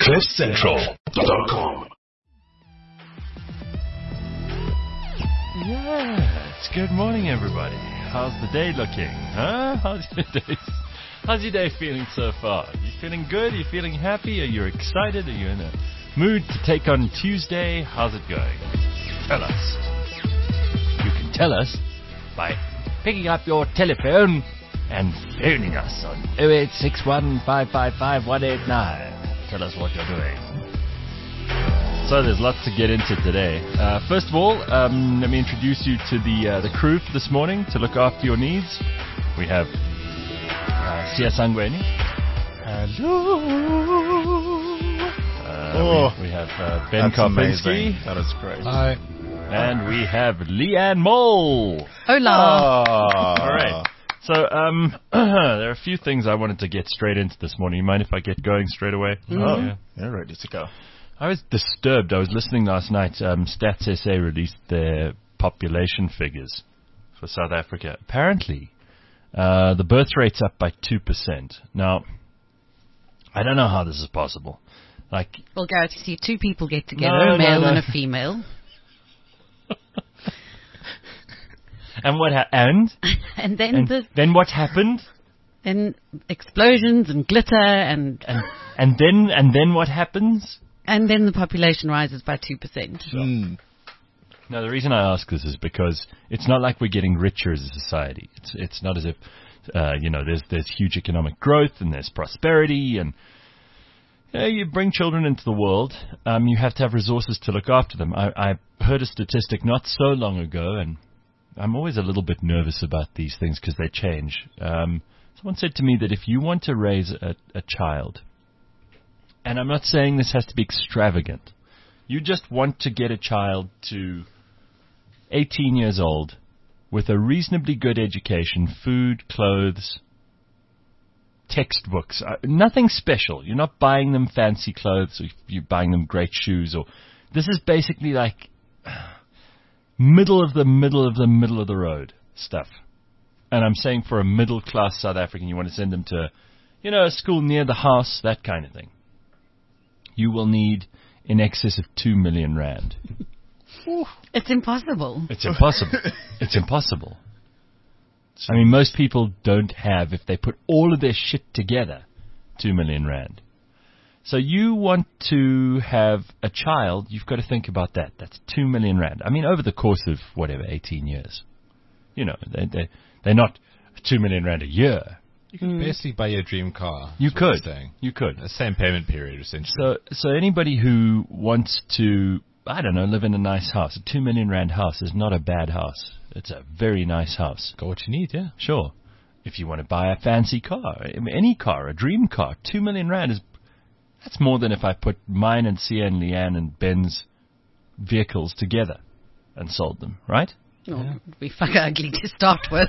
CliffCentral.com. Yes, good morning, everybody. How's the day looking? Huh? How's your day feeling so far? You feeling good? Are you feeling happy? Are you excited? Are you in a mood to take on Tuesday? How's it going? Tell us. You can tell us by picking up your telephone and phoning us on 0861 555 189. Tell us what you're doing. So there's lots to get into today. First of all, let me introduce you to the crew for this morning to look after your needs. We have Sia Sangweni. Hello. We have Ben Karpinski. That is great. Hi. And we have Leanne Mole. Hola. All right. So there are a few things I wanted to get straight into this morning. You mind if I get going straight away? Yeah, ready to go. I was disturbed. I was listening last night. Stats SA released their population figures for South Africa. Apparently, the birth rate's up by 2%. Now, I don't know how this is possible. Well, Gareth, you see two people get together, a male and a female. And what and then then what happened? Then explosions and glitter and then what happens? And then the population rises by 2%. Now, the reason I ask this is because it's not like we're getting richer as a society. It's not as if, there's huge economic growth and there's prosperity and you bring children into the world. You have to have resources to look after them. I heard a statistic not so long ago, and I'm always a little bit nervous about these things because they change. Someone said to me that if you want to raise a child, and I'm not saying this has to be extravagant. You just want to get a child to 18 years old with a reasonably good education, food, clothes, textbooks, nothing special. You're not buying them fancy clothes, or you're buying them great shoes. Or this is basically like middle of the road stuff. And I'm saying for a middle-class South African, you want to send them to, a school near the house, that kind of thing. You will need in excess of 2 million rand. It's impossible. It's impossible. I mean, most people don't have, if they put all of their shit together, 2 million rand. So you want to have a child, you've got to think about that. That's 2 million rand. I mean, over the course of, 18 years. They're not 2 million rand a year. You can basically buy your dream car. You could. The same payment period, essentially. So anybody who wants to, live in a nice house, a 2 million rand house is not a bad house. It's a very nice house. Got what you need, yeah. Sure. If you want to buy a fancy car, any car, a dream car, 2 million rand that's more than if I put mine and Sia and Leanne and Ben's vehicles together and sold them, right? Oh, it would be fucking ugly to start with.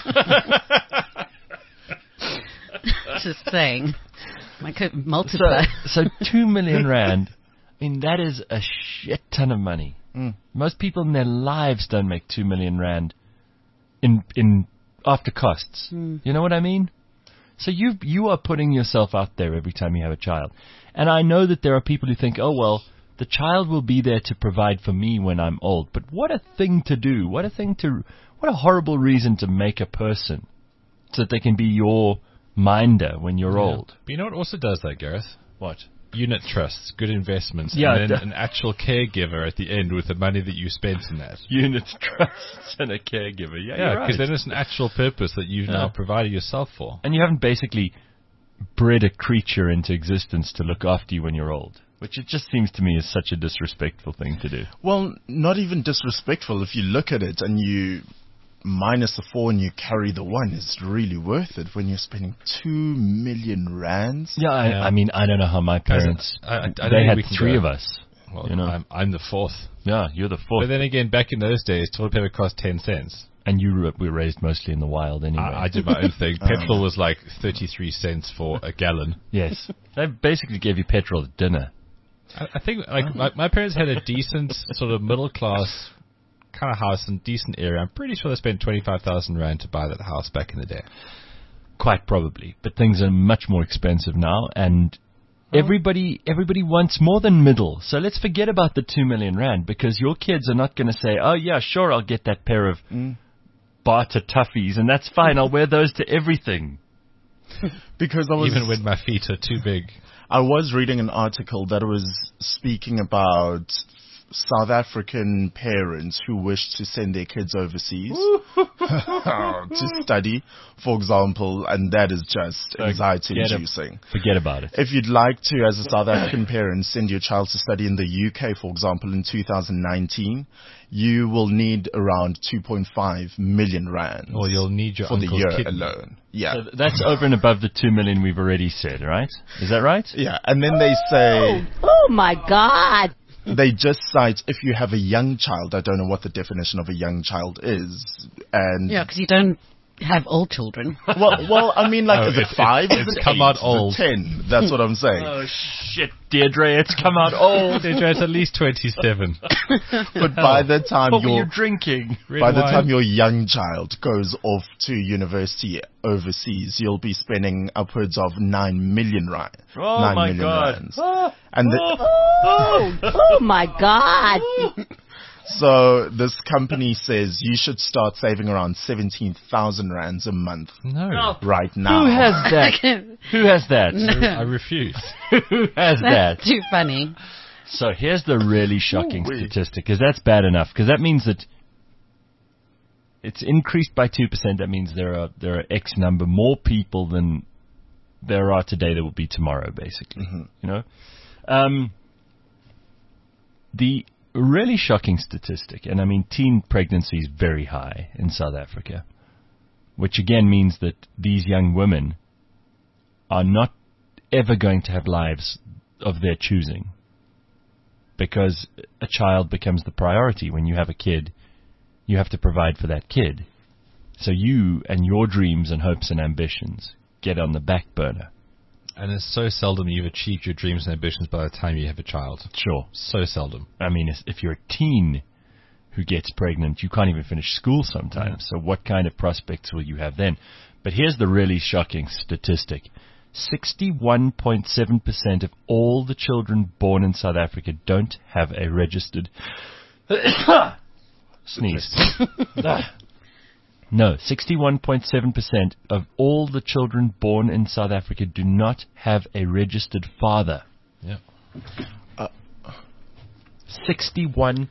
Just saying. I could multiply. So 2 million rand, that is a shit ton of money. Most people in their lives don't make 2 million rand in after costs. You know what I mean? So you are putting yourself out there every time you have a child. And I know that there are people who think, the child will be there to provide for me when I'm old. But what a thing to do. What a horrible reason to make a person so that they can be your minder when you're old. But you know what also does that, Gareth? What? Unit trusts, good investments, and then an actual caregiver at the end with the money that you spent in that. Unit trusts and a caregiver. Yeah, because then it's an actual purpose that you've now provided yourself for. And you haven't basically bred a creature into existence to look after you when you're old, which it just seems to me is such a disrespectful thing to do. Well, not even disrespectful. If you look at it and you minus the 4 and you carry the 1, it's really worth it when you're spending 2 million rands. Yeah, I mean, I don't know how my parents, they had 3 of us. Well, I'm the 4th. Yeah, you're the 4th. But then again, back in those days, toilet paper cost 10 cents. And you were raised mostly in the wild anyway. I did my own thing. Petrol was like 33 cents for a gallon. Yes. They basically gave you petrol at dinner. I think my parents had a decent sort of middle class kind of house in decent area. I'm pretty sure they spent 25,000 rand to buy that house back in the day. Quite probably, but things are much more expensive now, and Everybody wants more than middle. So let's forget about the 2 million rand, because your kids are not going to say, oh yeah, sure, I'll get that pair of barter toughies and that's fine. I'll wear those to everything. Because Even when my feet are too big. I was reading an article that was speaking about South African parents who wish to send their kids overseas to study, for example, and that is just anxiety-inducing. Forget about it. If you'd like to, as a South African parent, send your child to study in the UK, for example, in 2019, you will need around 2.5 million rand. Or you'll need your for the uncle's year kidney. alone. Yeah. So that's over and above the 2 million we've already said, right? Is that right? Yeah, and then they say... Oh my God. They just cite if you have a young child. I don't know what the definition of a young child is. And Yeah, because you don't have old children. well, I mean, like, is it 5? Is it's it come 8? out Is it old. 10? That's what I'm saying. Oh, shit, Deirdre, it's come out old. It's at least 27. But by the time What were you you're drinking? by the time your young child goes off to university overseas, you'll be spending upwards of 9 million rand. Oh, 9 my million God. rands. Ah, And Oh my God. so this company says you should start saving around 17,000 rands a month No. right now. Who has that? Who has that? I refuse. Who has that? That's too funny. So here's the really shocking Ooh-wee. statistic, because that's bad enough, because that means that it's increased by 2%. That means there are X number more people than there are today that will be tomorrow, basically. You know, the really shocking statistic, and I mean, teen pregnancy is very high in South Africa, which again means that these young women are not ever going to have lives of their choosing, because a child becomes the priority. When you have a kid, you have to provide for that kid. So you and your dreams and hopes and ambitions get on the back burner. And it's so seldom you've achieved your dreams and ambitions by the time you have a child. Sure. So seldom. I mean, if you're a teen who gets pregnant, you can't even finish school sometimes. So what kind of prospects will you have then? But here's the really shocking statistic. 61.7% of all the children born in South Africa don't have a registered... Sneeze. No, 61.7% of all the children born in South Africa do not have a registered father. Yeah. 61.7%.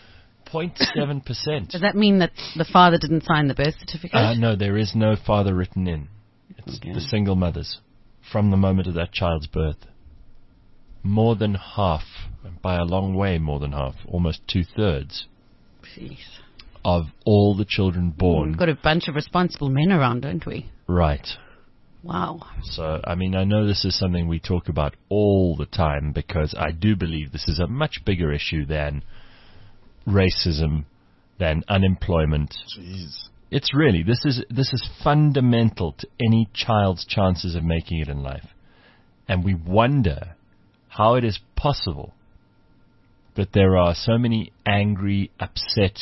Does that mean that the father didn't sign the birth certificate? No, there is no father written in. It's the single mothers from the moment of that child's birth. More than half, by a long way more than half, almost 2/3 Jeez. of all the children born. We've got a bunch of responsible men around, don't we? Right. Wow. So, I mean, I know this is something we talk about all the time, because I do believe this is a much bigger issue than racism, than unemployment. Jeez. It's really, this is fundamental to any child's chances of making it in life. And we wonder how it is possible that there are so many angry, upset,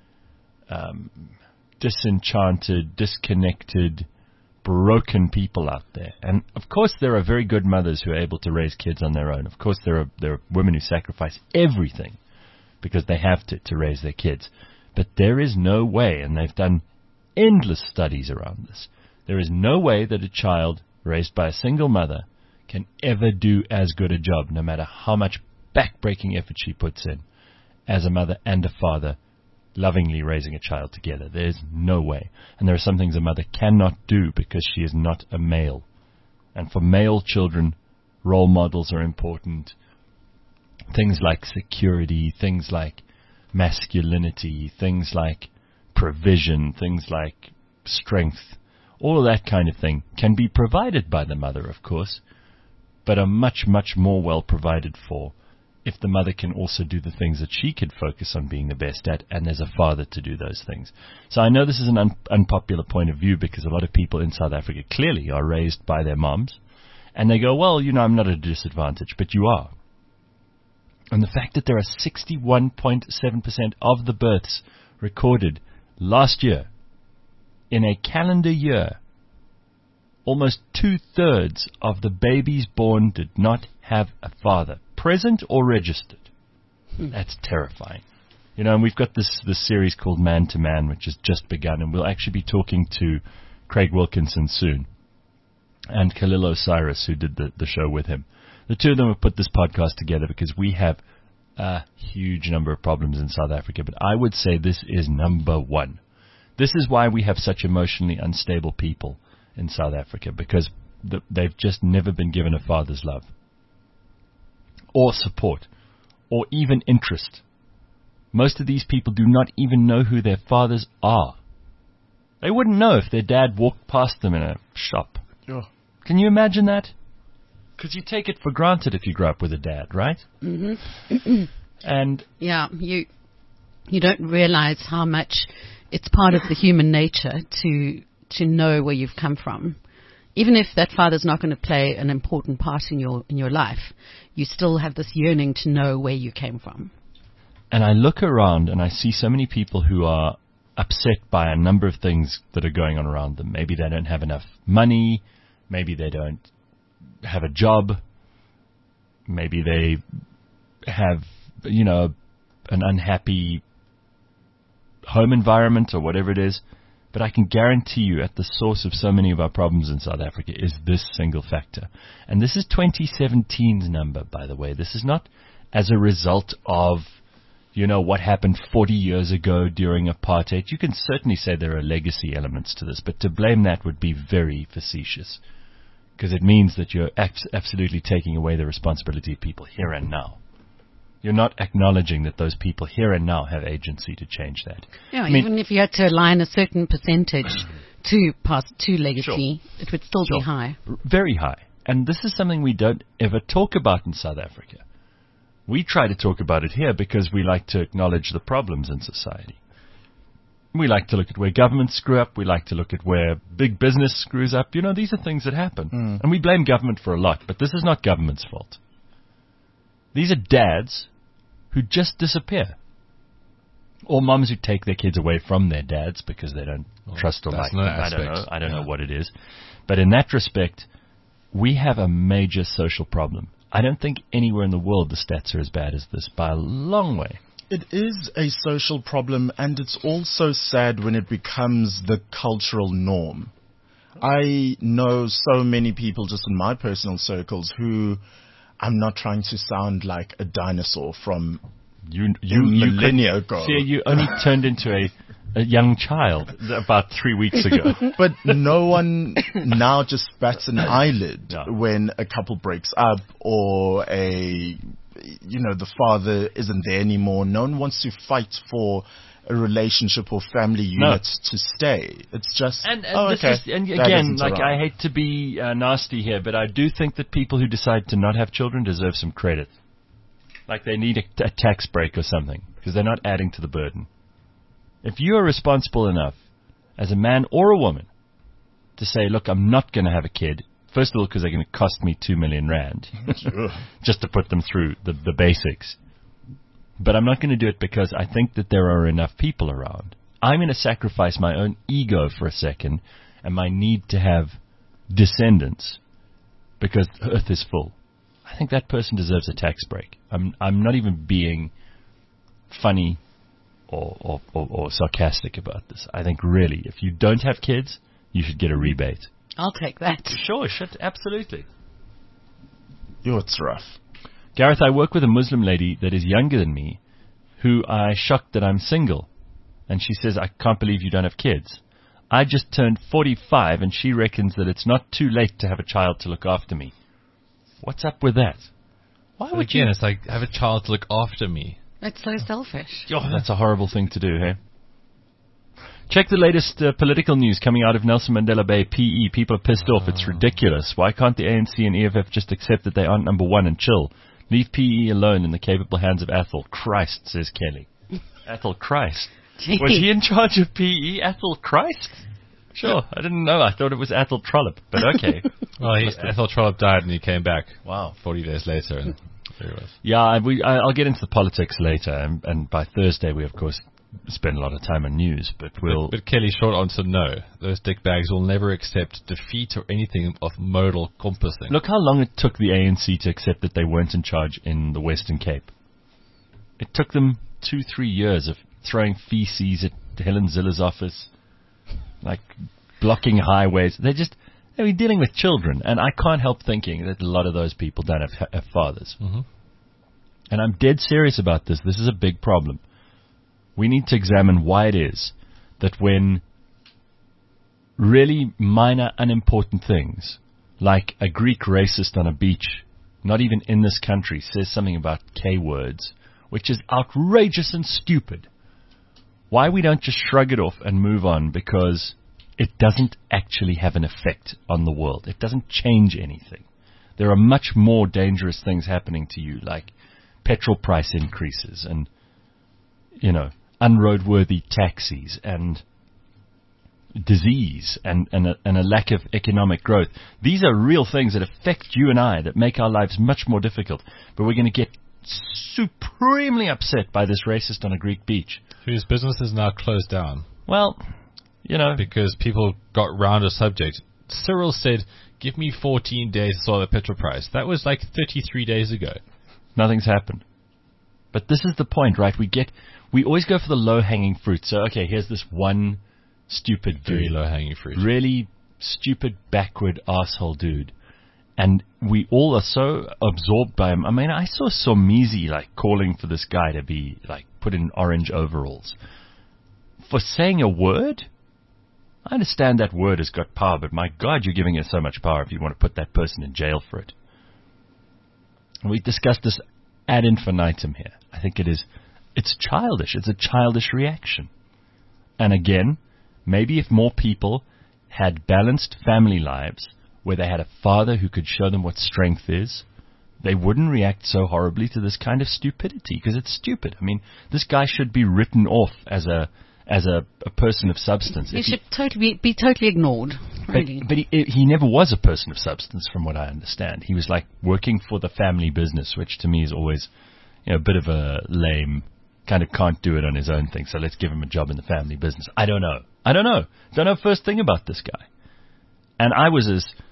disenchanted, disconnected, broken people out there. And of course there are very good mothers who are able to raise kids on their own. Of course there are women who sacrifice everything because they have to raise their kids. But there is no way, and they've done endless studies around this, there is no way that a child raised by a single mother can ever do as good a job, no matter how much back-breaking effort she puts in, as a mother and a father lovingly raising a child together. There's no way. And there are some things a mother cannot do because she is not a male. And for male children, role models are important. Things like security, things like masculinity, things like provision, things like strength, all of that kind of thing can be provided by the mother, of course, but are much, much more well provided for if the mother can also do the things that she could focus on being the best at, and there's a father to do those things. So I know this is an unpopular point of view, because a lot of people in South Africa clearly are raised by their moms, and they go, well, you know, I'm not at a disadvantage, but you are. And the fact that there are 61.7% of the births recorded last year, in a calendar year, almost 2/3 of the babies born did not have a father, present or registered. That's terrifying. You know, and we've got this series called Man to Man, which has just begun, and we'll actually be talking to Craig Wilkinson soon, and Khalil Osiris, who did the show with him. The two of them have put this podcast together because we have a huge number of problems in South Africa, but I would say this is number one. This is why we have such emotionally unstable people in South Africa, because they've just never been given a father's love, or support, or even interest. Most of these people do not even know who their fathers are. They wouldn't know if their dad walked past them in a shop. Yeah. Can you imagine that? Because you take it for granted if you grow up with a dad, right? Mm-hmm. And yeah, you don't realize how much it's part of the human nature to know where you've come from. Even if that father's not going to play an important part in your life, you still have this yearning to know where you came from. And I look around and I see so many people who are upset by a number of things that are going on around them. Maybe they don't have enough money. Maybe they don't have a job. Maybe they have, an unhappy home environment or whatever it is. But I can guarantee you at the source of so many of our problems in South Africa is this single factor. And this is 2017's number, by the way. This is not as a result of what happened 40 years ago during apartheid. You can certainly say there are legacy elements to this, but to blame that would be very facetious, because it means that you're absolutely taking away the responsibility of people here and now. You're not acknowledging that those people here and now have agency to change that. Yeah, even if you had to align a certain percentage to legacy, sure, it would still be high. Very high. And this is something we don't ever talk about in South Africa. We try to talk about it here because we like to acknowledge the problems in society. We like to look at where governments screw up. We like to look at where big business screws up. These are things that happen. And we blame government for a lot, but this is not government's fault. These are dads who just disappear. Or moms who take their kids away from their dads because they don't trust or like them. I don't know what it is. But in that respect, we have a major social problem. I don't think anywhere in the world the stats are as bad as this by a long way. It is a social problem, and it's also sad when it becomes the cultural norm. I know so many people just in my personal circles who, I'm not trying to sound like a dinosaur from millennia ago. See, you only turned into a young child about 3 weeks ago. But no one now just bats an eyelid when a couple breaks up or the father isn't there anymore. No one wants to fight for a relationship or family unit to stay. It's just, again, I hate to be nasty here, but I do think that people who decide to not have children deserve some credit. Like they need a tax break or something, because they're not adding to the burden. If you are responsible enough, as a man or a woman, to say, look, I'm not going to have a kid, first of all, because they're going to cost me 2 million rand, just to put them through the basics. But I'm not going to do it because I think that there are enough people around. I'm going to sacrifice my own ego for a second and my need to have descendants because the earth is full. I think that person deserves a tax break. I'm not even being funny or sarcastic about this. I think really, if you don't have kids, you should get a rebate. I'll take that. Sure, absolutely. It's rough. Gareth, I work with a Muslim lady that is younger than me, who I shocked that I'm single. And she says, I can't believe you don't have kids. I just turned 45 and she reckons that it's not too late to have a child to look after me. What's up with that? Why would you? It's like, have a child to look after me. That's so selfish. Oh, that's a horrible thing to do, hey? Check the latest political news coming out of Nelson Mandela Bay, PE. People are pissed off. It's ridiculous. Why can't the ANC and EFF just accept that they aren't number one and chill? Leave PE alone in the capable hands of Athol. Christ, says Kelly. Athol Christ. Gee. Was he in charge of PE? Athol Christ? Sure, I didn't know. I thought it was Athol Trollop, but okay. Well, Athol Trollop died and he came back. Wow. 40 days later, and there he was. Yeah, I'll get into the politics later, and by Thursday we, of course, spend a lot of time on news, but we'll... But Kelly, short answer, no. Those dickbags will never accept defeat or anything of modal compassing. Look how long it took the ANC to accept that they weren't in charge in the Western Cape. It took them 2-3 years of throwing feces at Helen Zilla's office, like blocking highways. They were dealing with children, and I can't help thinking that a lot of those people don't have fathers. Mm-hmm. And I'm dead serious about this. This is a big problem. We need to examine why it is that when really minor, unimportant things, like a Greek racist on a beach, not even in this country, says something about K-words, which is outrageous and stupid, why we don't just shrug it off and move on, because it doesn't actually have an effect on the world. It doesn't change anything. There are much more dangerous things happening to you, like petrol price increases and, unroadworthy taxis and disease and a lack of economic growth. These are real things that affect you and I, that make our lives much more difficult. But we're going to get supremely upset by this racist on a Greek beach, whose business is now closed down. Well, because people got round a subject. Cyril said, give me 14 days to sort the petrol price. That was like 33 days ago. Nothing's happened. But this is the point, right? We always go for the low-hanging fruit. So, okay, here's this one stupid dude. Very low-hanging fruit. Really stupid, backward, asshole dude. And we all are so absorbed by him. I mean, I saw Somizi, calling for this guy to be, put in orange overalls. For saying a word? I understand that word has got power, but my God, you're giving it so much power if you want to put that person in jail for it. And we discussed this ad infinitum here. I think it's childish. It's a childish reaction. And again, maybe if more people had balanced family lives, where they had a father who could show them what strength is, they wouldn't react so horribly to this kind of stupidity, because it's stupid. I mean, this guy should be written off as a person of substance. He should be totally ignored. Really. But he never was a person of substance, from what I understand. He was working for the family business, which to me is always a bit of a lame, kind of can't do it on his own thing, so let's give him a job in the family business. I don't know. Don't know first thing about this guy. And I was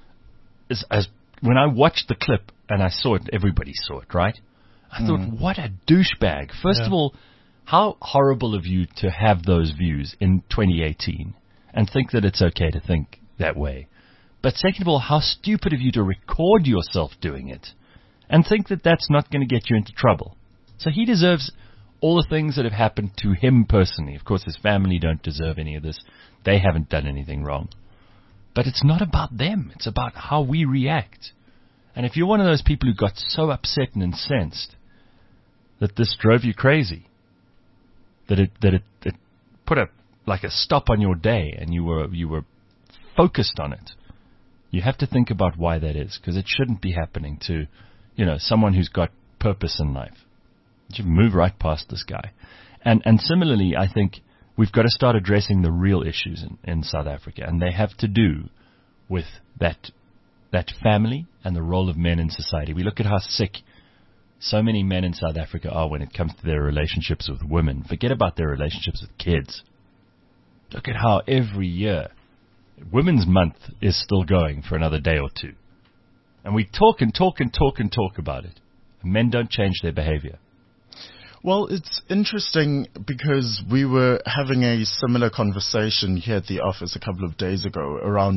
as when I watched the clip and I saw it, everybody saw it, right? I thought, what a douchebag. First of all, how horrible of you to have those views in 2018 and think that it's okay to think that way. But second of all, how stupid of you to record yourself doing it and think that that's not going to get you into trouble. So he deserves all the things that have happened to him personally. Of course, his family don't deserve any of this. They haven't done anything wrong. But it's not about them. It's about how we react. And if you're one of those people who got so upset and incensed that this drove you crazy, that it put a stop on your day and you were focused on it, you have to think about why that is, because it shouldn't be happening to, someone who's got purpose in life. You should move right past this guy. And similarly, I think we've got to start addressing the real issues in South Africa, and they have to do with that family and the role of men in society. We look at how sick so many men in South Africa are when it comes to their relationships with women. Forget about their relationships with kids. Look at how every year Women's Month is still going for another day or two. And we talk and talk and talk and talk about it. And men don't change their behavior. Well, it's interesting because we were having a similar conversation here at the office a couple of days ago around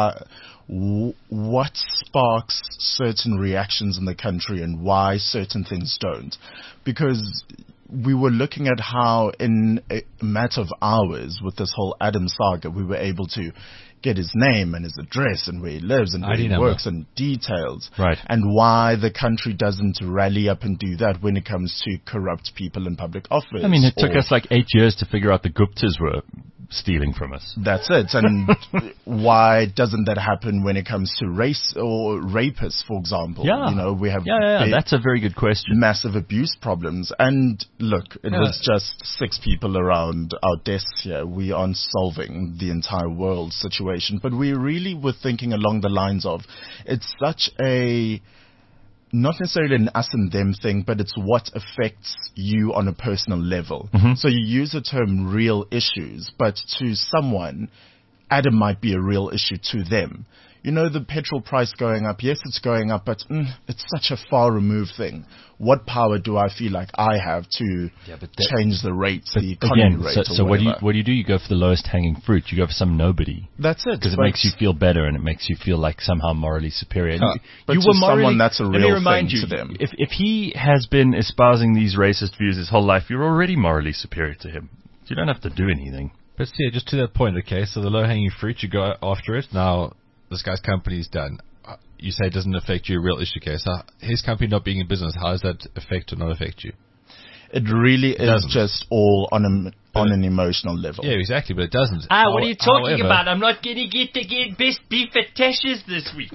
what sparks certain reactions in the country and why certain things don't. Because we were looking at how in a matter of hours with this whole Adam saga, we were able to get his name and his address and where he lives and where he works and details. Right. And why the country doesn't rally up and do that when it comes to corrupt people in public office. I mean, it took us 8 years to figure out the Guptas were stealing from us. That's it. And why doesn't that happen when it comes to race or rapists, for example? Yeah. We have that's a very good question. Massive abuse problems. And look, it was just 6 people around our desks here. We aren't solving the entire world situation, but we really were thinking along the lines of, it's such a not necessarily an us and them thing, but it's what affects you on a personal level. So you use the term real issues, but to someone, Adam might be a real issue to them. You know, the petrol price going up, yes, it's going up, but it's such a far removed thing. What power do I feel like I have to change the rates, the economy rate, so what do you do? You go for the lowest hanging fruit. You go for some nobody. That's it. Because it makes you feel better and it makes you feel like somehow morally superior. But to someone, that's a real thing to them. If he has been espousing these racist views his whole life, you're already morally superior to him. You don't have to do anything. But yeah, just to that point, okay, so the low-hanging fruit, you go after it. Now, this guy's company's done. You say it doesn't affect you, a real issue case. So his company not being in business, how does that affect or not affect you? It really is just all on an emotional level. Yeah, exactly, but it doesn't. What are you talking about? I'm not going to get best beef at Tasha's this week.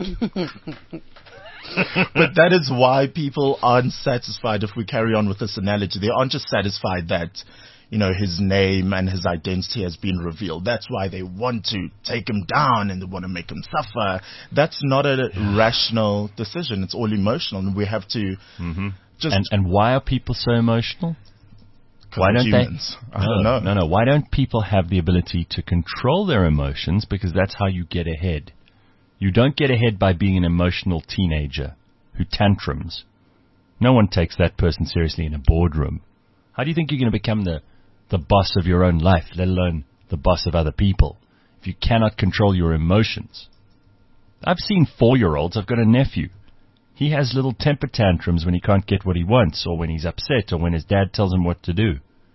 But that is why people aren't satisfied if we carry on with this analogy. They aren't just satisfied that, you know, his name and his identity has been revealed. That's why they want to take him down and they want to make him suffer. That's not a rational decision. It's all emotional, and we have to just... And why are people so emotional? Why don't humans? I don't know. No. Why don't people have the ability to control their emotions? Because that's how you get ahead. You don't get ahead by being an emotional teenager who tantrums. No one takes that person seriously in a boardroom. How do you think you're going to become the boss of your own life, let alone the boss of other people, if you cannot control your emotions? I've seen 4-year-olds. I've got a nephew. He has little temper tantrums when he can't get what he wants, or when he's upset, or when his dad tells him what to do,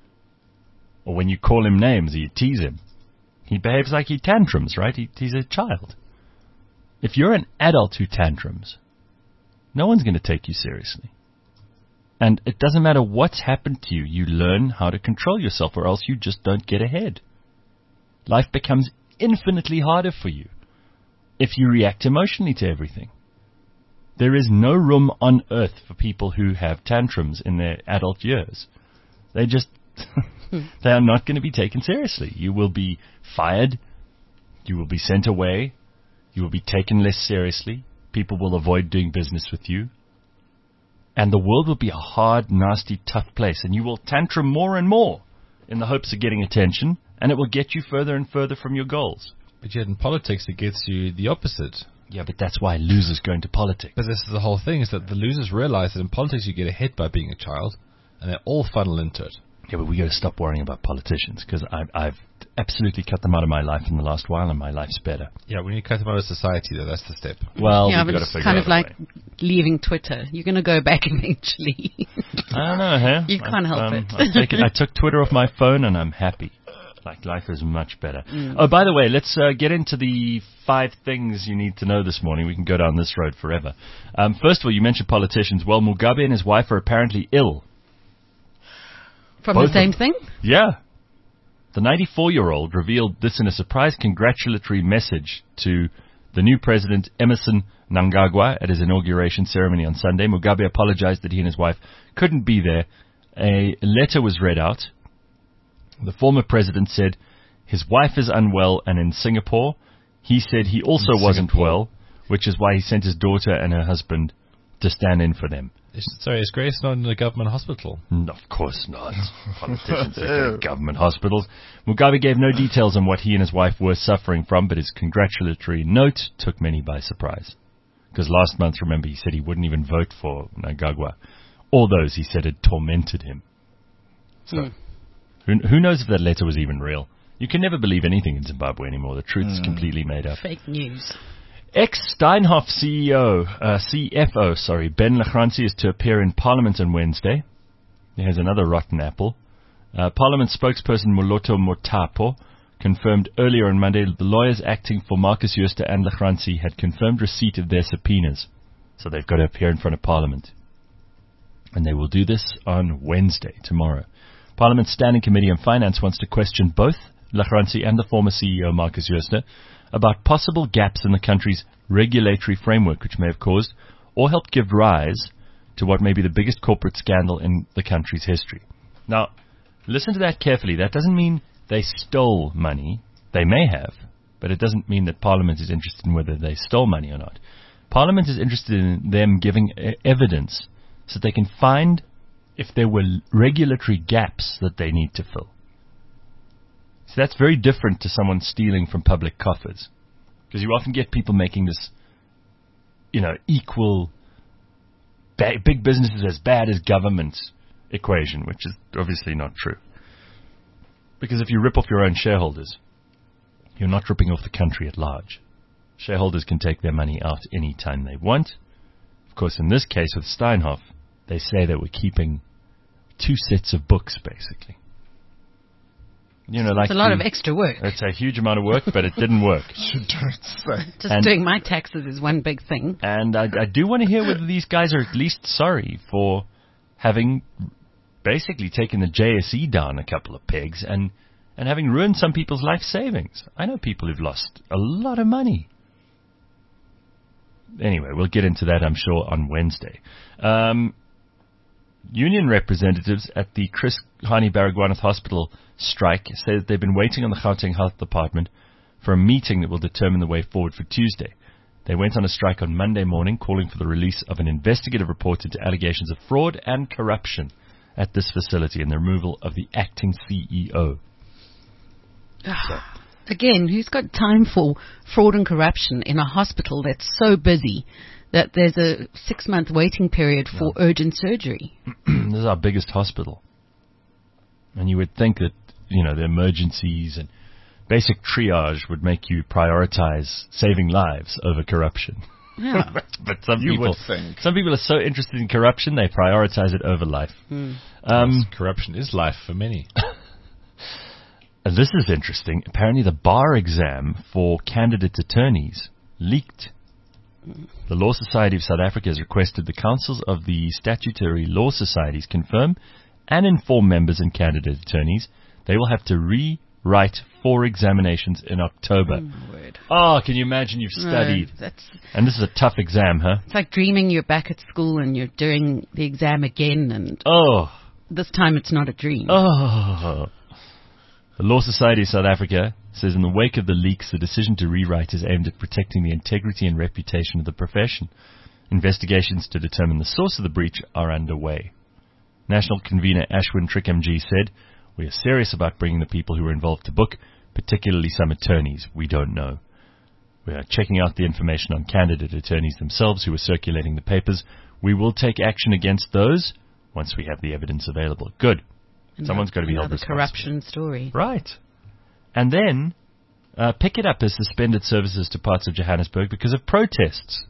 or when you call him names or you tease him. He behaves like he tantrums, right? He's a child. If you're an adult who tantrums, no one's going to take you seriously. And it doesn't matter what's happened to you, you learn how to control yourself, or else you just don't get ahead. Life becomes infinitely harder for you if you react emotionally to everything. There is no room on earth for people who have tantrums in their adult years. They just, they are not going to be taken seriously. You will be fired. You will be sent away. You will be taken less seriously. People will avoid doing business with you. And the world will be a hard, nasty, tough place. And you will tantrum more and more in the hopes of getting attention. And it will get you further and further from your goals. But yet in politics, it gets you the opposite. Yeah, but that's why losers go into politics. But this is the whole thing, is that the losers realize that in politics you get ahead by being a child. And they all funnel into it. Yeah, but we got to stop worrying about politicians, because I've absolutely cut them out of my life in the last while, and my life's better. Yeah, when you cut them out of society, though, that's the step. Well, yeah, we've but got to it's figure kind out of like leaving Twitter. You're going to go back eventually. I don't know, huh? You can't help it. I took Twitter off my phone, and I'm happy. Like, life is much better. Oh, by the way, let's get into the 5 things you need to know this morning. We can go down this road forever. First of all, you mentioned politicians. Well, Mugabe and his wife are apparently ill. From the same thing? Yeah. The 94-year-old revealed this in a surprise congratulatory message to the new president, Emerson Mnangagwa, at his inauguration ceremony on Sunday. Mugabe apologized that he and his wife couldn't be there. A letter was read out. The former president said his wife is unwell and in Singapore. He said he also wasn't well, which is why he sent his daughter and her husband to stand in for them. Sorry, is Grace not in a government hospital? No, of course not. Politicians are in government hospitals. Mugabe gave no details on what he and his wife were suffering from, but his congratulatory note took many by surprise. Because last month, remember, he said he wouldn't even vote for Mnangagwa. All those, he said, had tormented him. So, who knows if that letter was even real? You can never believe anything in Zimbabwe anymore. The truth is completely made up. Fake news. Ex-Steinhoff CFO, Ben Lachranzi is to appear in Parliament on Wednesday. Here's another rotten apple. Parliament spokesperson Moloto Motapo confirmed earlier on Monday that the lawyers acting for Marcus Jooste and Lachranzi had confirmed receipt of their subpoenas. So they've got to appear in front of Parliament. And they will do this on Wednesday, tomorrow. Parliament's Standing Committee on Finance wants to question both Lachranzi and the former CEO Marcus Jooste about possible gaps in the country's regulatory framework, which may have caused or helped give rise to what may be the biggest corporate scandal in the country's history. Now, listen to that carefully. That doesn't mean they stole money. They may have, but it doesn't mean that Parliament is interested in whether they stole money or not. Parliament is interested in them giving evidence so that they can find if there were regulatory gaps that they need to fill. So that's very different to someone stealing from public coffers. Because you often get people making this, equal big business is as bad as government equation, which is obviously not true. Because if you rip off your own shareholders, you're not ripping off the country at large. Shareholders can take their money out any time they want. Of course, in this case with Steinhoff, they say that we're keeping 2 sets of books, basically. It's a lot of extra work. It's a huge amount of work, but it didn't work. You don't say. Just doing my taxes is one big thing. And I do want to hear whether these guys are at least sorry for having basically taken the JSE down a couple of pegs and having ruined some people's life savings. I know people who've lost a lot of money. Anyway, we'll get into that, I'm sure, on Wednesday. Union representatives at the Chris Hani Baragwanath Hospital strike say that they've been waiting on the Gauteng Health Department for a meeting that will determine the way forward for Tuesday. They went on a strike on Monday morning, calling for the release of an investigative report into allegations of fraud and corruption at this facility and the removal of the acting CEO. Again, who's got time for fraud and corruption in a hospital that's so busy that there's a 6-month waiting period for urgent surgery? This is our biggest hospital. And you would think that, the emergencies and basic triage would make you prioritize saving lives over corruption. Yeah. But some You people would think. Some people are so interested in corruption, they prioritize it over life. Corruption is life for many. And this is interesting. Apparently the bar exam for candidate attorneys leaked. The Law Society of South Africa has requested the councils of the statutory law societies confirm and inform members and candidate attorneys they will have to rewrite 4 examinations in October. Word. Oh, can you imagine you've studied? And this is a tough exam, huh? It's like dreaming you're back at school and you're doing the exam again, and this time it's not a dream. The Law Society of South Africa says in the wake of the leaks, the decision to rewrite is aimed at protecting the integrity and reputation of the profession. Investigations to determine the source of the breach are underway. National convener Ashwin Trikamji said, "We are serious about bringing the people who were involved to book, particularly some attorneys we don't know. We are checking out the information on candidate attorneys themselves who were circulating the papers. We will take action against those once we have the evidence available." Good. Someone's got to be held responsible. Corruption story. Right. And then, Pick It Up has suspended services to parts of Johannesburg because of protests.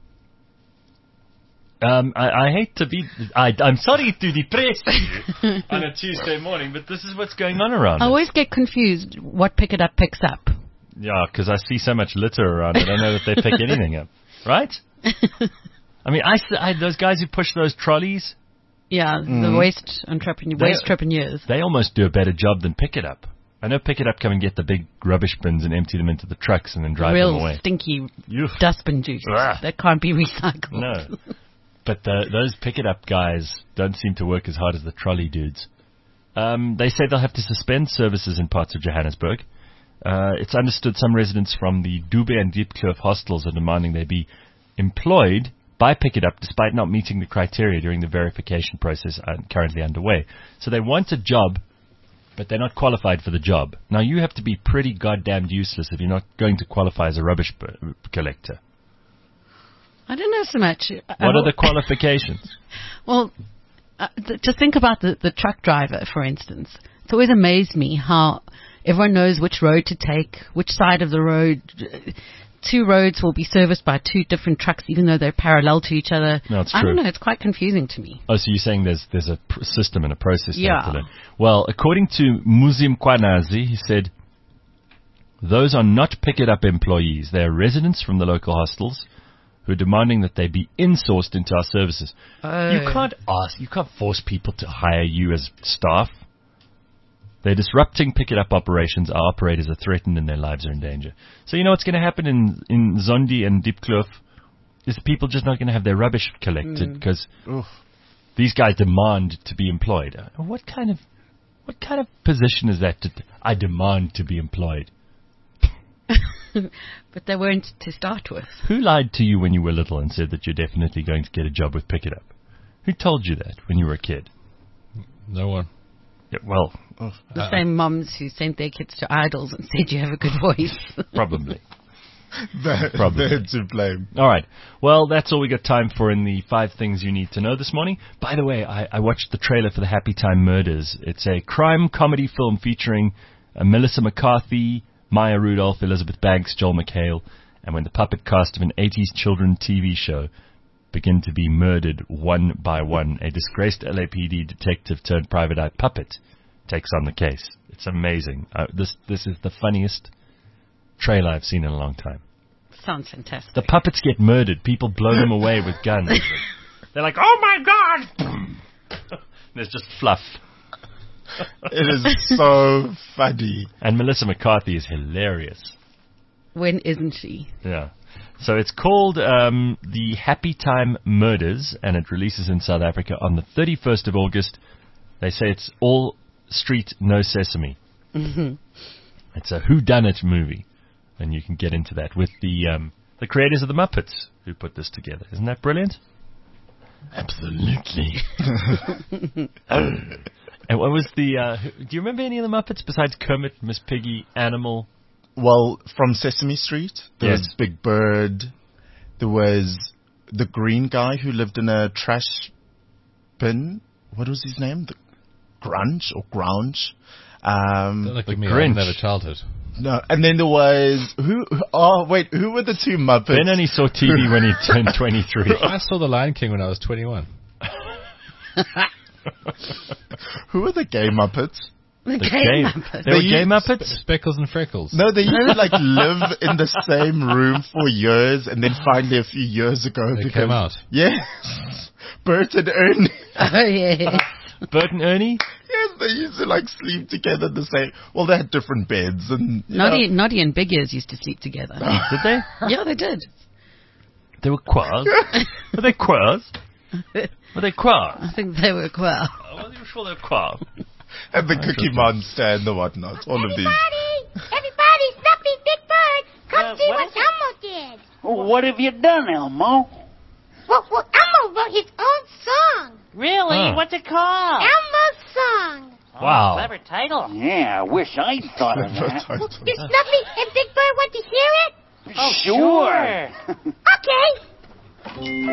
I hate to be... I'm sorry to depress you on a Tuesday morning, but this is what's going on around I us. always get confused what Pick It Up picks up. Yeah, because I see so much litter around. I don't know if they pick anything up. Right? I mean, I those guys who push those trolleys... Yeah, the waste entrepreneurs. They almost do a better job than Pick It Up. I know Pick It Up come and get the big rubbish bins and empty them into the trucks and then drive them away. Real stinky Oof. dustbin juice that can't be recycled. No. But those Pick It Up guys don't seem to work as hard as the trolley dudes. They say they'll have to suspend services in parts of Johannesburg. It's understood some residents from the Dube and Diepkloof hostels are demanding they be employed by Pick It Up despite not meeting the criteria during the verification process currently underway. So they want a job, but they're not qualified for the job. Now, you have to be pretty goddamn useless if you're not going to qualify as a rubbish collector. I don't know so much. What are the qualifications? Well, just think about the truck driver, for instance. It's always amazed me how everyone knows which road to take, which side of the road. 2 roads will be serviced by 2 different trucks, even though they're parallel to each other. No, it's true. I don't know. It's quite confusing to me. Oh, so you're saying there's a system and a process. Yeah. To learn. Well, according to Muzim Kwanazi, he said, those are not Pick It Up employees. They are residents from the local hostels who are demanding that they be insourced into our services. Oh. You can't force people to hire you as staff. They're disrupting Pick It Up operations. Our operators are threatened and their lives are in danger. So you know what's going to happen in Zondi and Diepkloof is people just not going to have their rubbish collected because these guys demand to be employed. What kind of position is that? I demand to be employed. but they weren't to start with. Who lied to you when you were little and said that you're definitely going to get a job with Pick It Up? Who told you that when you were a kid? No one. Yeah, well, The same moms who sent their kids to Idols and said you have a good voice. probably. They're to blame. All right. Well, that's all we got time for in the 5 things you need to know this morning. By the way, I watched the trailer for the Happy Time Murders. It's a crime comedy film featuring Melissa McCarthy, Maya Rudolph, Elizabeth Banks, Joel McHale, and when the puppet cast of an 80s children TV show begin to be murdered one by one, a disgraced LAPD detective turned private eye puppet takes on the case. It's amazing. This is the funniest trailer I've seen in a long time. Sounds fantastic. The puppets get murdered. People blow them away with guns. They're like, oh my God! There's just fluff. It is so funny. And Melissa McCarthy is hilarious. When isn't she? Yeah. So it's called The Happy Time Murders, and it releases in South Africa on the 31st of August. They say it's all street, no sesame. Mm-hmm. It's a whodunit movie, and you can get into that with the creators of the Muppets who put this together. Isn't that brilliant? Absolutely. And what was the... do you remember any of the Muppets besides Kermit, Miss Piggy, Animal? Well, from Sesame Street, there Yes. was Big Bird. There was the green guy who lived in a trash bin. What was his name? The Grunge or Grounge? Don't look at me. I Grinch. didn't have a childhood. No, and then there was who? Oh, wait, who were the 2 Muppets? Ben only saw TV when he turned 23. I saw The Lion King when I was 21. Who were the gay Muppets? The The Gay gay- Muppets. They were They gay used- Muppets? Speckles and Freckles. No, they used to live in the same room for years, and then finally a few years ago They came out. Yes, Bert and Ernie. Oh, yeah. Bert and Ernie? Yes, they used to sleep together the same. Well, they had different beds and Noddy and Big Ears used to sleep together. Did they? Yeah, they did. They were quars. Were they quars? Were they quars? I think they were queer. Well, you sure they're quars? and the Cookie Monster and the whatnot. All of these. Everybody, Snuffy, Big Bird, come see what Elmo did. What have you done, Elmo? Well, Elmo wrote his own song. Really? Huh. What's it called? Elmo's song. Wow. Clever title. Yeah, I wish I'd thought of that. Do Snuffy and Big Bird want to hear it? Oh, sure. Okay.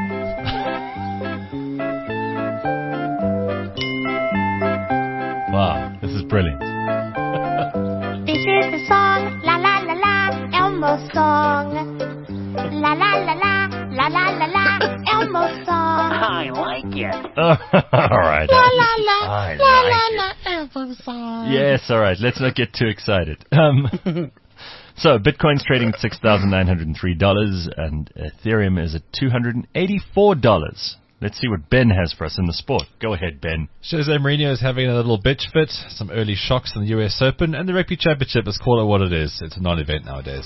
Wow, this is brilliant. This is the song, la la la la, Elmo's song. La la la la, la la la la, Elmo's song. I like it. All right. La la la, I la like la it. la, Elmo's song. Yes, all right. Let's not get too excited. So Bitcoin's trading at $6,903, and Ethereum is at $284. Let's see what Ben has for us in the sport. Go ahead, Ben. Jose Mourinho is having a little bitch fit, some early shocks in the US Open, and the Rugby Championship, let's call it what it is. It's a non-event nowadays.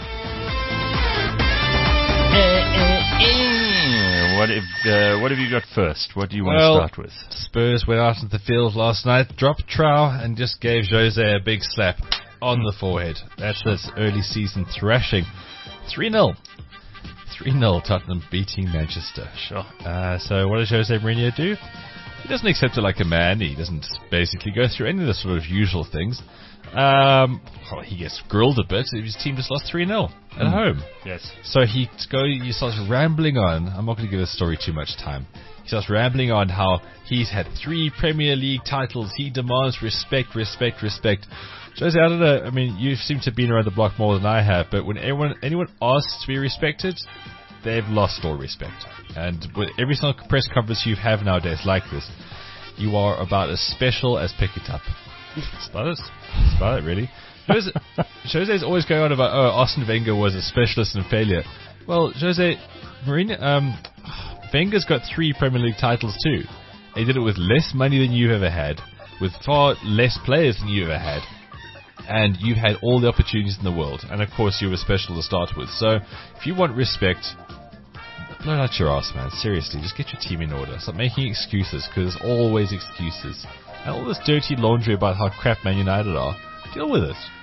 What have you got first? What do you want Well, to start with? Spurs went out into the field last night, dropped Trow, and just gave Jose a big slap on the forehead. That's his early season thrashing. 3-0. 3-0 Tottenham beating Manchester. Sure. So what does Jose Mourinho do? He doesn't accept it like a man. He doesn't basically go through any of the sort of usual things. Well, he gets grilled a bit. His team just lost 3-0 at home. Yes. So he starts rambling on. I'm not going to give this story too much time. He starts rambling on how he's had 3 Premier League titles. He demands respect, respect, respect. Jose, I don't know. I mean, you seem to have been around the block more than I have, but when anyone asks to be respected, they've lost all respect. And with every single press conference you have nowadays like this, you are about as special as Pick It Up. That's about it. That's about it, really. Jose's always going on about, Arsene Wenger was a specialist in failure. Well, Jose Mourinho, Wenger's got 3 Premier League titles too. He did it with less money than you've ever had, with far less players than you ever had. And you've had all the opportunities in the world. And of course you were special to start with. So, if you want respect, blow out your ass, man. Seriously, just get your team in order. Stop making excuses, because there's always excuses. And all this dirty laundry about how crap Man United are, deal with it.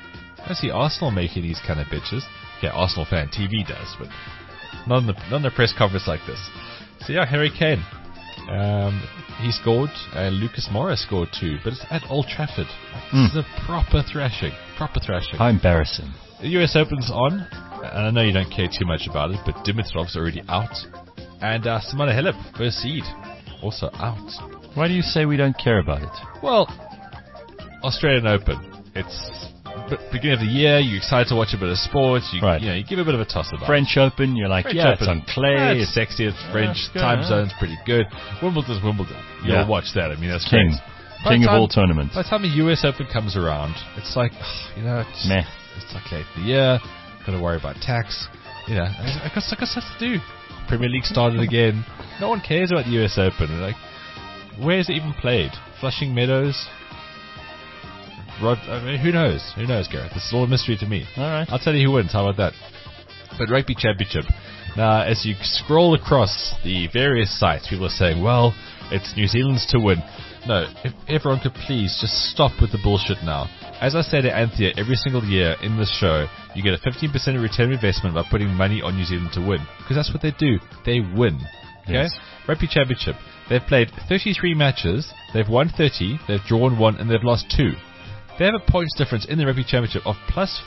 I see Arsenal making these kind of bitches. Yeah, Arsenal fan TV does, but not in the press conference like this. So yeah, Harry Kane. He scored, Lucas Moura scored too, but it's at Old Trafford. This is a proper thrashing. How embarrassing. The US Open's on, and I know you don't care too much about it, but Dimitrov's already out. And Simona Halep, first seed, also out. Why do you say we don't care about it? Well, Australian Open. It's beginning of the year. You're excited to watch a bit of sports. You give a bit of a toss about it. French Open, you're like, French it's on clay. Yeah, it's sexy. It's French. Time zone's pretty good. Wimbledon's Wimbledon. You'll watch that. I mean, that's King. great. King of all tournaments. By the time the US Open comes around, it's like, meh. It's like late in the year. Got to worry about tax. I got stuff to do. Premier League started again. No one cares about the US Open. Like, where is it even played? Flushing Meadows? I mean, who knows? Who knows, Gareth? This is all a mystery to me. All right. I'll tell you who wins. How about that? But Rugby Championship. Now, as you scroll across the various sites, people are saying, well, it's New Zealand's to win. No, if everyone could please just stop with the bullshit now. As I say to Anthea every single year in this show, you get a 15% return on investment by putting money on New Zealand to win. Because that's what they do. They win. Okay? Yes. Rugby Championship. They've played 33 matches. They've won 30. They've drawn 1 and they've lost 2. They have a points difference in the Rugby Championship of plus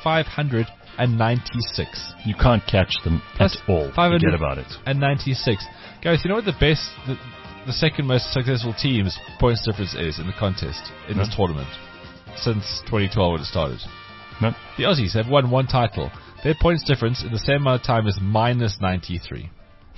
596. You can't catch them at all. Forget about it. And 96. Guys, you know what the second most successful team's points difference is in the contest, in this tournament, since 2012 when it started? No. The Aussies have won 1 title. Their points difference in the same amount of time is minus 93.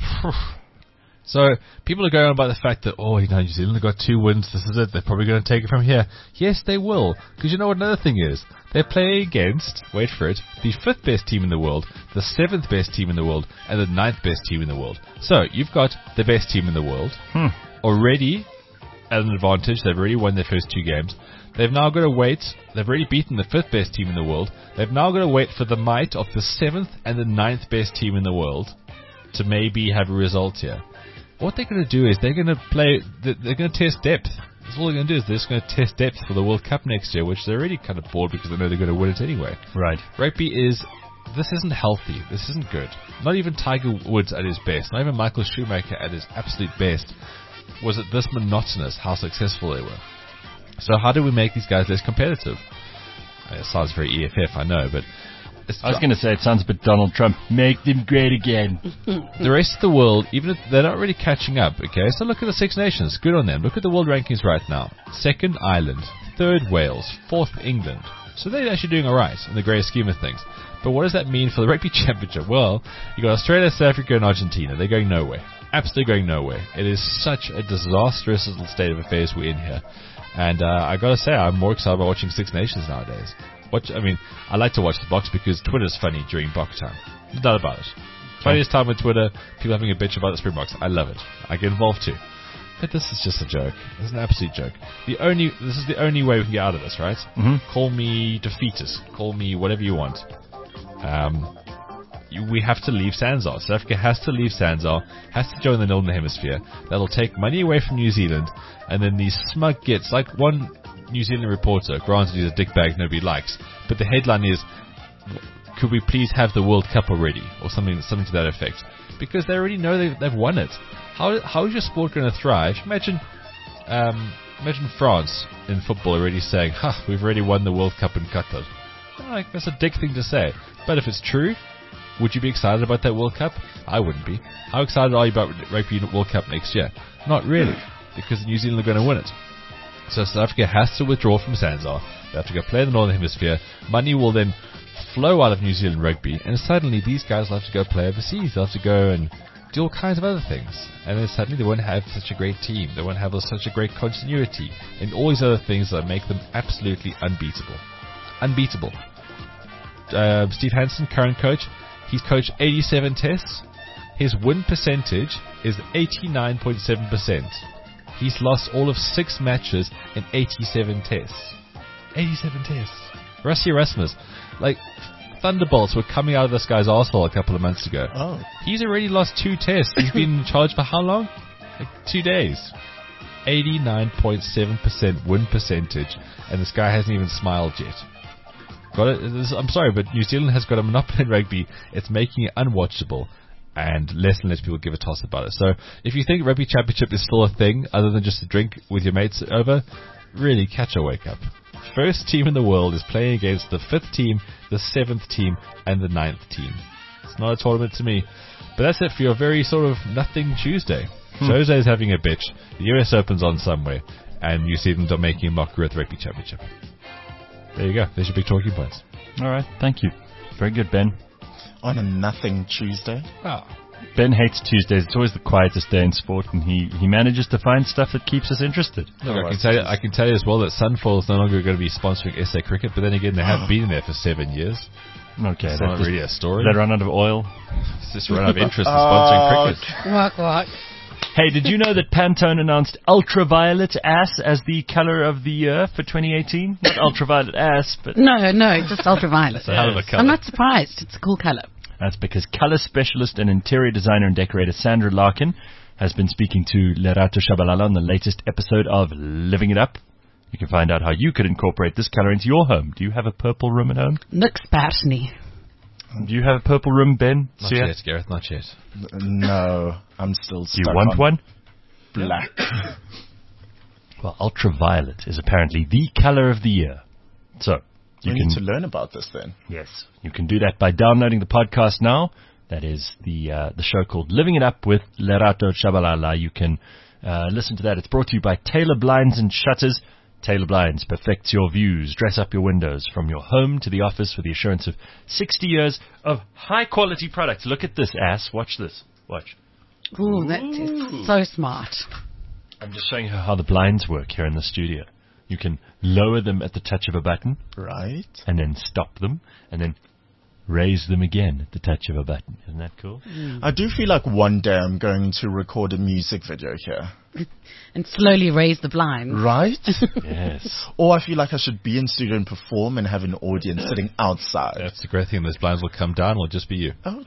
So, people are going on about the fact that, New Zealand have got 2 wins, this is it, they're probably going to take it from here. Yes, they will, because you know what another thing is? They're playing against, wait for it, the 5th best team in the world, the 7th best team in the world, and the 9th best team in the world. So, you've got the best team in the world, already at an advantage, they've already won their first 2 games. They've now got to wait, they've already beaten the 5th best team in the world, they've now got to wait for the might of the 7th and the 9th best team in the world to maybe have a result here. What they're going to do is they're going to test depth. That's all they're going to do is they're just going to test depth for the World Cup next year, which they're already kind of bored because they know they're going to win it anyway. Right. This isn't healthy. This isn't good. Not even Tiger Woods at his best, not even Michael Schumacher at his absolute best, was it this monotonous how successful they were. So how do we make these guys less competitive? It sounds very EFF, I know, but I was going to say, it sounds a bit Donald Trump. Make them great again. The rest of the world, even if they're not really catching up, okay? So look at the Six Nations. Good on them. Look at the world rankings right now. 2nd, Ireland. 3rd, Wales. 4th, England. So they're actually doing all right in the greater scheme of things. But what does that mean for the Rugby Championship? Well, you got Australia, South Africa, and Argentina. They're going nowhere. Absolutely going nowhere. It is such a disastrous little state of affairs we're in here. And I got to say, I'm more excited about watching Six Nations nowadays. I like to watch the box because Twitter's funny during box time. No doubt about it. Funniest time with Twitter, people having a bitch about the Springboks. I love it. I get involved too. But this is just a joke. This is an absolute joke. This is the only way we can get out of this, right? Mm-hmm. Call me defeatist. Call me whatever you want. We have to leave Sanzar. South Africa has to leave Sanzar, has to join the Northern Hemisphere. That'll take money away from New Zealand, and then these smug gits, like one New Zealand reporter, granted he's a dickbag nobody likes, but the headline is, could we please have the World Cup already? Or something to that effect. Because they already know they've won it. How is your sport going to thrive? Imagine France in football already saying, we've already won the World Cup in Qatar. Like, that's a dick thing to say. But if it's true, would you be excited about that World Cup? I wouldn't be. How excited are you about Rugby World Cup next year? Not really, because New Zealand are going to win it. So South Africa has to withdraw from Sanzar. They have to go play in the Northern Hemisphere. Money will then flow out of New Zealand rugby, and suddenly these guys will have to go play overseas. They'll have to go and do all kinds of other things. And then suddenly they won't have such a great team. They won't have such a great continuity. And all these other things that make them absolutely unbeatable. Unbeatable. Steve Hansen, current coach, he's coached 87 tests. His win percentage is 89.7%. He's lost all of 6 matches in 87 tests. 87 tests. Rassie Erasmus, like, thunderbolts were coming out of this guy's arsehole a couple of months ago. Oh. He's already lost 2 tests. He's been in charge for how long? Like 2 days. 89.7% win percentage, and this guy hasn't even smiled yet. I'm sorry, but New Zealand has got a monopoly in rugby. It's making it unwatchable, and less and less people give a toss about it. So if you think rugby championship is still a thing, other than just a drink with your mates over, really catch a wake up. First team in the world is playing against the 5th team, the 7th team, and the 9th team. It's not a tournament to me. But that's it for your very sort of nothing Tuesday. Jose is having a bitch. The US Open's on somewhere, and New Zealand are making a mockery of the rugby championship. There you go. There's your big talking points. All right, thank you. Very good, Ben. On a nothing Tuesday. Oh. Ben hates Tuesdays. It's always the quietest day in sport, and he manages to find stuff that keeps us interested. Look, I can tell you as well that Sunfall is no longer going to be sponsoring SA Cricket, but then again, they have been there for 7 years. Okay, It's not really a story. Did they run out of oil? It's just run out of interest in sponsoring cricket. What? Hey, did you know that Pantone announced ultraviolet ass as the color of the year for 2018? Not ultraviolet ass, but... No, just ultraviolet. It's a hell of a colour. I'm not surprised. It's a cool color. That's because color specialist and interior designer and decorator Sandra Larkin has been speaking to Lerato Shabalala on the latest episode of Living It Up. You can find out how you could incorporate this color into your home. Do you have a purple room at home? Looks Barney. Do you have a purple room, Ben? Not yet, Gareth, not yet. No, I'm still Do stuck you want on one? black. Well, ultraviolet is apparently the color of the year. So, You need to learn about this then. Yes, you can do that by downloading the podcast now. That is the show called Living It Up with Lerato Shabalala. You can listen to that. It's brought to you by Taylor Blinds and Shutters. Taylor Blinds perfects your views. Dress up your windows from your home to the office with the assurance of 60 years of high-quality products. Look at this, ass. Watch this. Watch. Ooh, that is so smart. I'm just showing you how the blinds work here in the studio. You can lower them at the touch of a button. Right. And then stop them. And then raise them again at the touch of a button. Isn't that cool? I do feel like one day I'm going to record a music video here. And slowly raise the blind. Right? Yes. Or I feel like I should be in studio and perform and have an audience sitting outside. That's the great thing. Those blinds will come down. It'll just be you. Oh,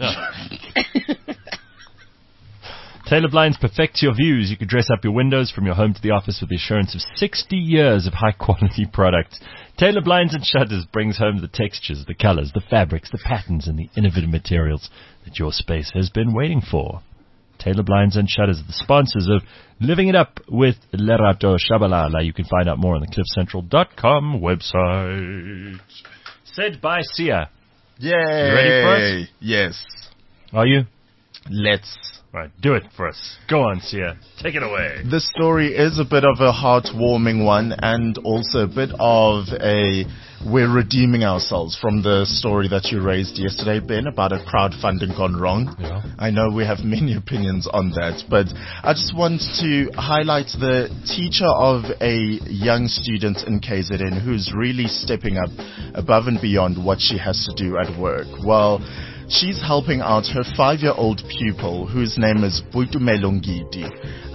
Taylor Blinds perfects your views. You can dress up your windows from your home to the office with the assurance of 60 years of high-quality products. Taylor Blinds and Shutters brings home the textures, the colors, the fabrics, the patterns, and the innovative materials that your space has been waiting for. Taylor Blinds and Shutters are the sponsors of Living It Up with Lerato Shabalala. You can find out more on the cliffcentral.com website. Said by Sia. Yay! You ready for us? Yes. Are you? Let's. Right, do it for us. Go on, Sia. Take it away. This story is a bit of a heartwarming one and also a bit of we're redeeming ourselves from the story that you raised yesterday, Ben, about a crowdfunding gone wrong. Yeah. I know we have many opinions on that, but I just want to highlight the teacher of a young student in KZN who's really stepping up above and beyond what she has to do at work. Well, she's helping out her 5-year-old pupil, whose name is Boitumelo Ngidi,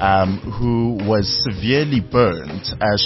who was severely burned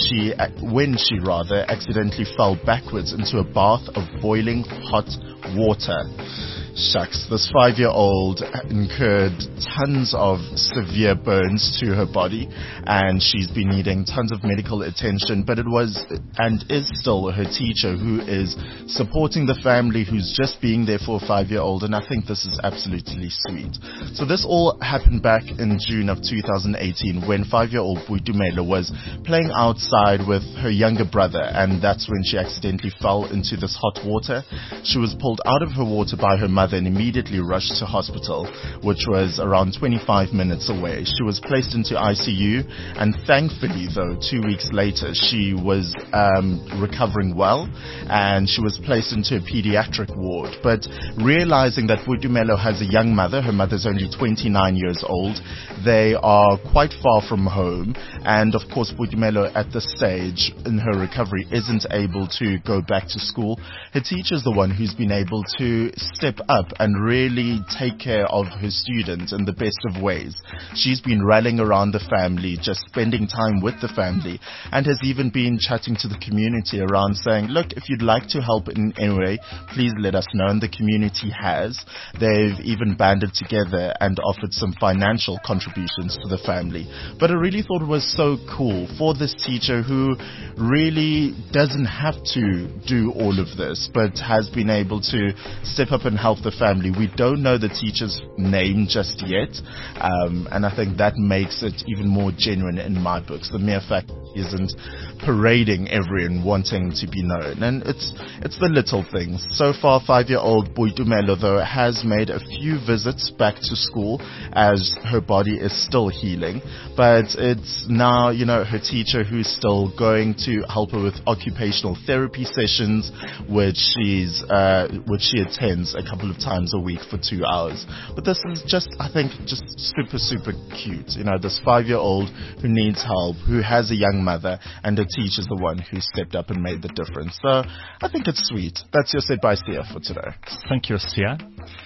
when she accidentally fell backwards into a bath of boiling hot water. Shucks, this 5-year-old incurred tons of severe burns to her body, and she's been needing tons of medical attention, but it was and is still her teacher who is supporting the family, who's just being there for a 5-year-old, and I think this is absolutely sweet. So this all happened back in June of 2018 when 5-year-old Boitumelo was playing outside with her younger brother, and that's when she accidentally fell into this hot water. She was pulled out of her water by her mother and immediately rushed to hospital, which was around 25 minutes away. She was placed into ICU, and thankfully, though, 2 weeks later, she was recovering well, and she was placed into a pediatric ward. But realizing that Boitumelo has a young mother, her mother's only 29 years old, they are quite far from home, and of course Boitumelo at this stage in her recovery isn't able to go back to school. Her teacher's the one who's been able to step up and really take care of her students in the best of ways. She's been rallying around the family, just spending time with the family, and has even been chatting to the community around saying, look, if you'd like to help in any way, please let us know. And the community has. They've even banded together and offered some financial contributions to the family. But I really thought it was so cool for this teacher who really doesn't have to do all of this, but has been able to step up and help the family. We don't know the teacher's name just yet, and I think that makes it even more genuine in my books. The mere fact isn't parading everyone wanting to be known, and it's the little things. So far, 5-year-old Boitumelo, though, has made a few visits back to school as her body is still healing, but it's now, her teacher who's still going to help her with occupational therapy sessions, which she attends a couple of times a week for 2 hours. But this is just super, super cute. This 5-year-old who needs help, who has a young mother, and the teacher's the one who stepped up and made the difference. So I think it's sweet. That's your Set by Sia for today. Thank you, Sia.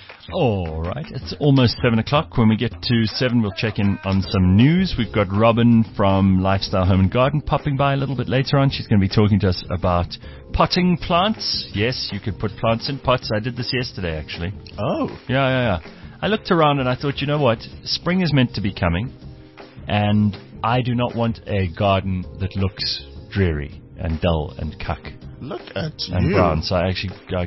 All right, it's almost 7 o'clock. When we get to 7, we'll check in on some news. We've got Robin from Lifestyle Home and Garden popping by a little bit later on. She's going to be talking to us about potting plants. Yes, you could put plants in pots. I did this yesterday, actually. Oh. Yeah. I looked around and I thought, you know what? Spring is meant to be coming, and I do not want a garden that looks dreary and dull and cuck. Look at and you. brown. So I've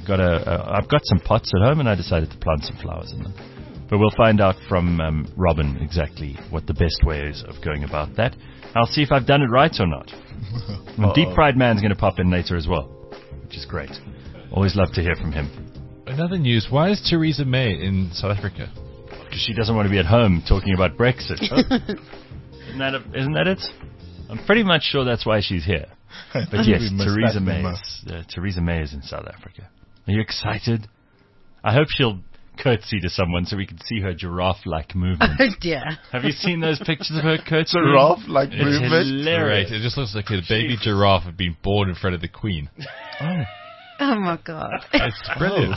got some pots at home, and I decided to plant some flowers in them. But we'll find out from Robin exactly what the best way is of going about that. I'll see if I've done it right or not. And Deep Fried Man's going to pop in later as well, which is great. Always love to hear from him. Another news, why is Theresa May in South Africa? Because she doesn't want to be at home talking about Brexit. Isn't that it? I'm pretty much sure that's why she's here. But yes, Theresa May is in South Africa. Are you excited? I hope she'll curtsy to someone so we can see her giraffe-like movement. Oh dear. Have you seen those pictures of her curtsying? Giraffe-like movement? Hilarious. Right, it just looks like a baby giraffe had been born in front of the Queen. Oh my God. It's brilliant.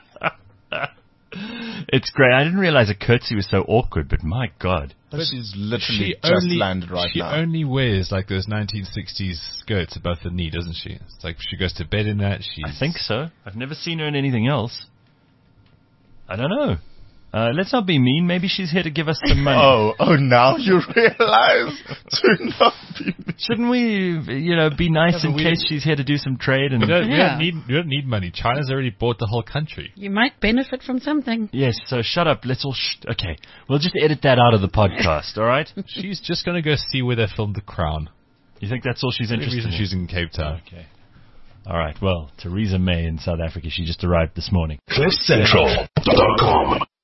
It's great. I didn't realize a curtsy was so awkward, but my God. But she's literally landed right now. She only wears like those 1960s skirts above the knee, doesn't she? It's like she goes to bed in that. I think so. I've never seen her in anything else. I don't know. Let's not be mean. Maybe she's here to give us some money. Oh, now you realize to not be mean. Shouldn't we, be nice in case she's here to do some trade? And we don't need money. China's already bought the whole country. You might benefit from something. Yes, so shut up. Let's all okay. We'll just edit that out of the podcast, all right? She's just going to go see where they filmed The Crown. You think that's all she's interested in? She's in Cape Town. Okay. All right, well, Theresa May in South Africa, she just arrived this morning. CliffCentral.com